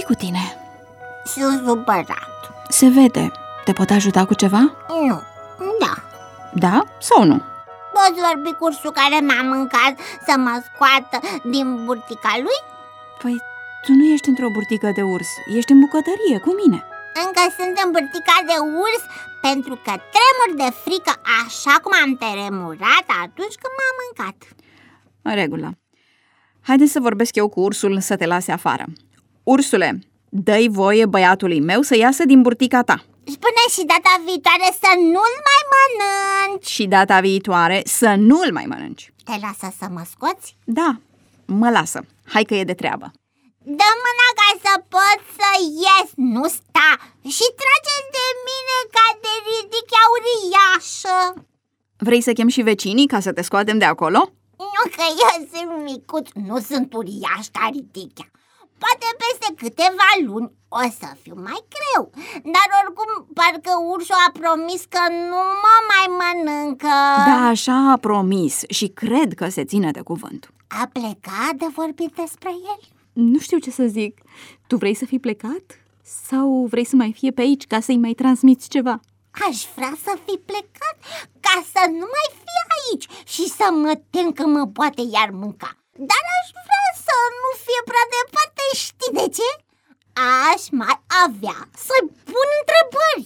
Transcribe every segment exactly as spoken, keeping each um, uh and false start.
Ce-i cu tine? Sunt supărat. Se vede. Te pot ajuta cu ceva? Nu, da. Da sau nu? Poți vorbi cu ursul care m-a mâncat să mă scoată din burtica lui? Păi, tu nu ești într-o burtică de urs, ești în bucătărie cu mine. Încă sunt în burtica de urs pentru că tremur de frică așa cum am tremurat atunci când m-a mâncat. În regulă. Haideți să vorbesc eu cu ursul să te lase afară. Ursule, dă-i voie băiatului meu să iasă din burtica ta. Spune și data viitoare să nu-l mai mănânci. Și data viitoare să nu-l mai mănânci. Te lasă să mă scoți? Da, mă lasă. Hai că e de treabă. Dă mâna ca să pot să ies, nu sta. Și trageți de mine ca de ridichea uriașă. Vrei să chem și vecinii ca să te scoatem de acolo? Nu, că eu sunt micuț, nu sunt uriaș ca ridichea. Poate peste câteva luni o să fiu mai greu. Dar oricum, parcă ursul a promis că nu mă mai mănâncă. Da, așa a promis și cred că se ține de cuvânt. A plecat de vorbit despre el? Nu știu ce să zic. Tu vrei să fii plecat? Sau vrei să mai fie pe aici ca să-i mai transmiți ceva? Aș vrea să fi plecat ca să nu mai fie aici și să mă tem că mă poate iar mânca. Dar aș vrea să nu fie prea departe, știi de ce? Aș mai avea să-i pun întrebări.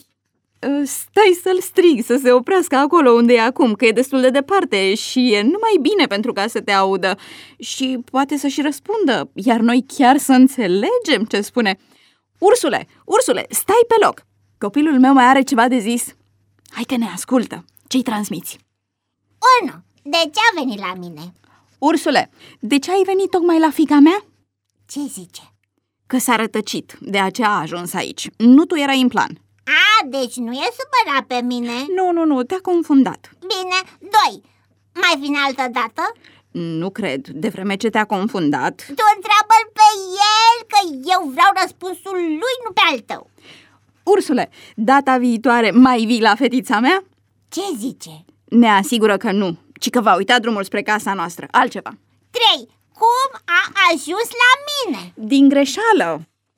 Stai să-l strig să se oprească acolo unde e acum, că e destul de departe și e numai bine pentru ca să te audă și poate să-și răspundă, iar noi chiar să înțelegem ce spune. Ursule, ursule, stai pe loc! Copilul meu mai are ceva de zis. Hai că ne ascultă. Ce-i transmiți? Unu, de ce a venit la mine? Ursule, de ce ai venit tocmai la fiica mea? Ce zice? Că s-a rătăcit, de aceea a ajuns aici. Nu tu erai în plan. A, deci nu e supărat pe mine? Nu, nu, nu, te-a confundat. Bine, doi, mai vine altă dată? Nu cred, de vreme ce te-a confundat. Tu întreabă-l pe el, că eu vreau răspunsul lui, nu pe al tău. Ursule, data viitoare mai vii la fetița mea? Ce zice? Ne asigură că nu, ci că va uita drumul spre casa noastră, altceva. Trei, cum a ajuns la mine? Din greșeală.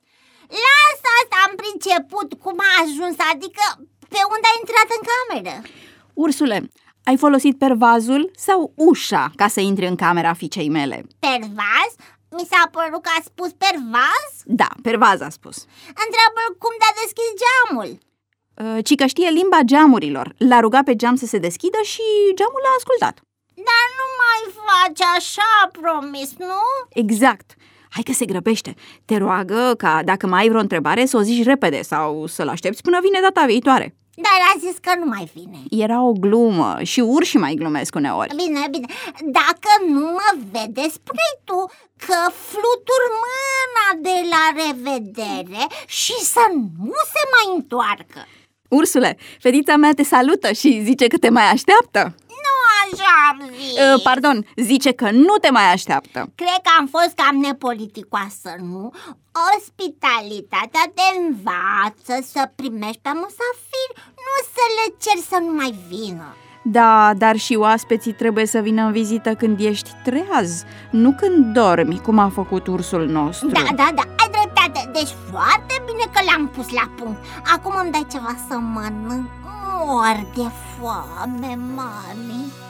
Lasă asta, am priceput cum a ajuns, adică pe unde a intrat în cameră. Ursule, ai folosit pervazul sau ușa ca să intri în camera fiicei mele? Pervaz? Mi s-a părut că a spus pervaz? Da, pervaz a spus. Întreabă-l cum de-a deschis geamul. uh, Ci că știe limba geamurilor. L-a rugat pe geam să se deschidă și geamul l-a ascultat. Dar nu mai faci așa, a promis, nu? Exact. Hai că se grăbește. Te roagă ca dacă mai ai vreo întrebare să o zici repede sau să-l aștepți până vine data viitoare. Dar a zis că nu mai vine. Era o glumă și urșii mai glumesc uneori. Bine, bine, dacă nu mă vede, spune tu că flutur mâna de la revedere și să nu se mai întoarcă. Ursule, fetița mea te salută și zice că te mai așteaptă. Nu așa am zis. uh, Pardon, zice că nu te mai așteaptă. Cred că am fost cam nepoliticoasă, nu? Ospitalitatea te învață să primești pe musafiri, nu să le ceri să nu mai vină. Da, dar și oaspeții trebuie să vină în vizită când ești treaz, nu când dormi, cum a făcut ursul nostru. Da, da, da, ai dreptate. Deci foarte bine că l-am pus la punct. Acum îmi dai ceva să mănânc. Mor de foame, mami.